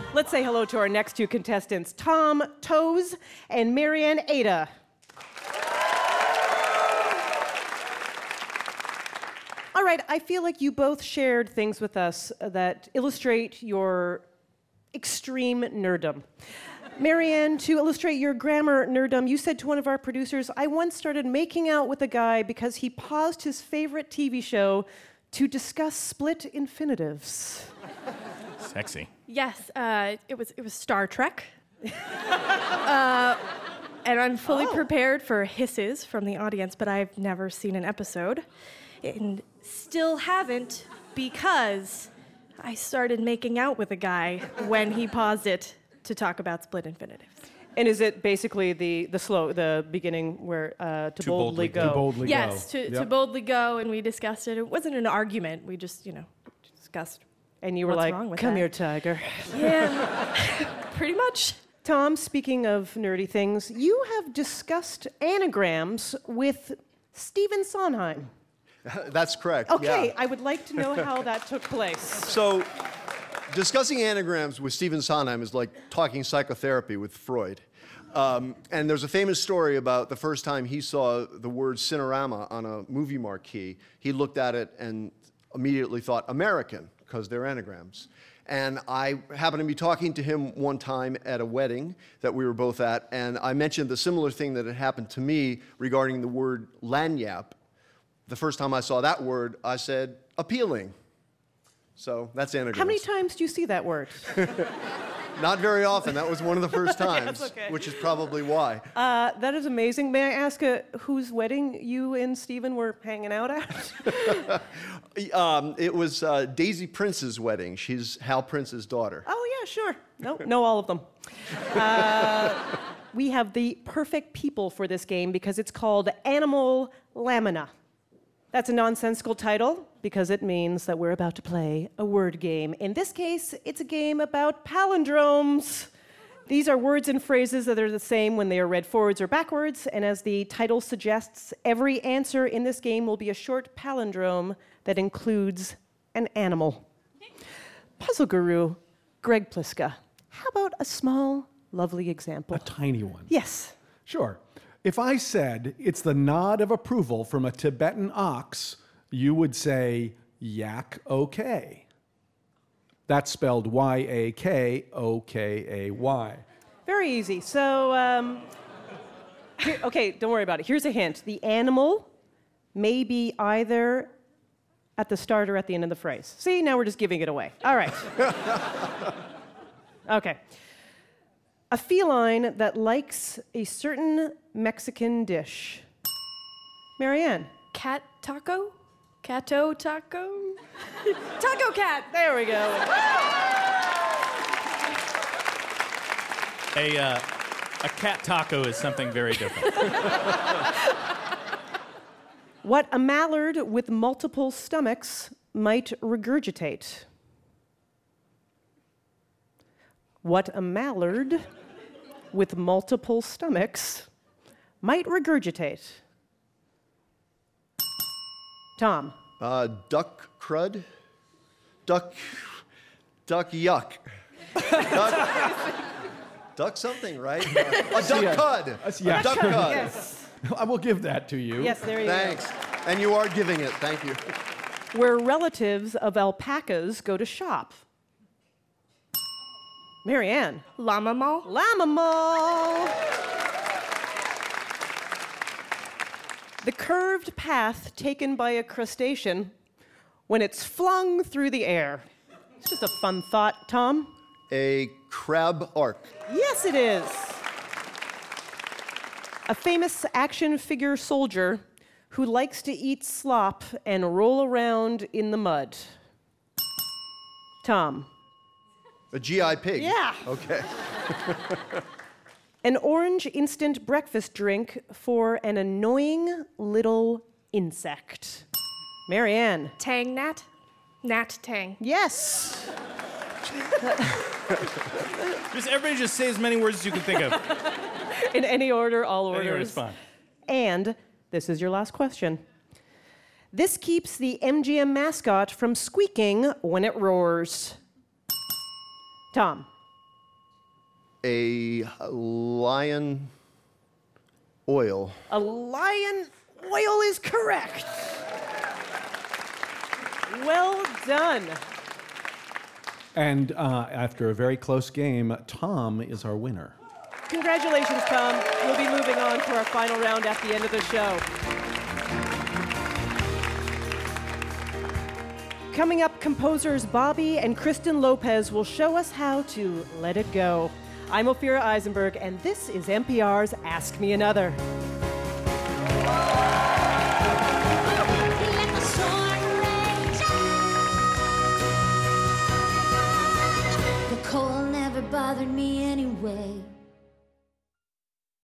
Let's say hello to our next two contestants, Tom Toes and Marianne Ada. All right, I feel like you both shared things with us that illustrate your extreme nerddom. Marianne, to illustrate your grammar nerddom, you said to one of our producers, I once started making out with a guy because he paused his favorite TV show to discuss split infinitives. Sexy. Yes, it was Star Trek. And I'm fully prepared for hisses from the audience, but I've never seen an episode. And still haven't, because I started making out with a guy when he paused it to talk about split infinitives. And is it basically the beginning where to boldly go? To boldly Yes, go. to boldly go, and we discussed it. It wasn't an argument. We just, discussed. And you were What's like, wrong with come that? here, tiger. Yeah, pretty much. Tom, speaking of nerdy things, you have discussed anagrams with Stephen Sondheim. That's correct. Okay, yeah. I would like to know how that took place. So, discussing anagrams with Stephen Sondheim is like talking psychotherapy with Freud. And there's a famous story about the first time he saw the word Cinerama on a movie marquee. He looked at it and immediately thought American, because they're anagrams. And I happened to be talking to him one time at a wedding that we were both at, and I mentioned the similar thing that had happened to me regarding the word lagniappe. The first time I saw that word, I said, appealing. So that's anagrams. How many times do you see that word? Not very often. That was one of the first times, okay. which is probably why. That is amazing. May I ask whose wedding you and Stephen were hanging out at? It was Daisy Prince's wedding. She's Hal Prince's daughter. Oh, yeah, sure. Know all of them. We have the perfect people for this game because it's called Animal Lamina. That's a nonsensical title because it means that we're about to play a word game. In this case, it's a game about palindromes. These are words and phrases that are the same when they are read forwards or backwards, and as the title suggests, every answer in this game will be a short palindrome that includes an animal. Puzzle guru Greg Pliska, how about a small, lovely example? A tiny one. Yes. Sure. If I said it's the nod of approval from a Tibetan ox, you would say, yak okay. That's spelled Y-A-K-O-K-A-Y. Very easy. So, okay, don't worry about it. Here's a hint. The animal may be either at the start or at the end of the phrase. See, now we're just giving it away. All right. Okay. A feline that likes a certain Mexican dish. Marianne. Cat taco? Cato taco? Taco cat! There we go. A cat taco is something very different. What a mallard with multiple stomachs might regurgitate. What a mallard with multiple stomachs might regurgitate. Tom. Duck crud? Duck yuck. Duck something, right? A duck cud. Yeah, A duck cud. Yes. I will give that to you. Yes, there you Thanks. And you are giving it. Thank you. go. Where relatives of alpacas go to shop. Marianne. Llama mall? Llama Mall. The curved path taken by a crustacean when it's flung through the air. It's just a fun thought, Tom. A crab arc. Yes, it is. A famous action figure soldier who likes to eat slop and roll around in the mud. Tom. A GI pig. Yeah. Okay. An orange instant breakfast drink for an annoying little insect. Marianne. Tang Nat? Nat Tang. Yes. Everybody just say as many words as you can think of. In any order, all orders. Any order is fine. And this is your last question. This keeps the MGM mascot from squeaking when it roars. Tom. A lion oil. A lion oil is correct. Well done. And after a very close game, Tom is our winner. Congratulations, Tom. We'll be moving on to our final round at the end of the show. Coming up, composers Bobby and Kristen Lopez will show us how to let it go. I'm Ophira Eisenberg, and this is NPR's Ask Me Another.